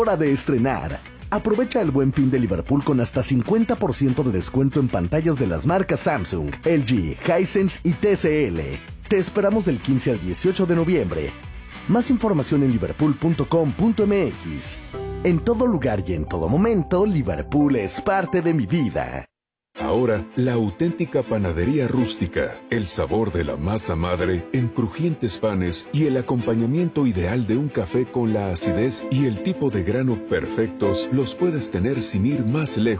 Hora de estrenar. Aprovecha el Buen Fin de Liverpool con hasta 50% de descuento en pantallas de las marcas Samsung, LG, Hisense y TCL. Te esperamos del 15 al 18 de noviembre. Más información en liverpool.com.mx. En todo lugar y en todo momento, Liverpool es parte de mi vida. Ahora, la auténtica panadería rústica, el sabor de la masa madre en crujientes panes y el acompañamiento ideal de un café con la acidez y el tipo de grano perfectos los puedes tener sin ir más lejos.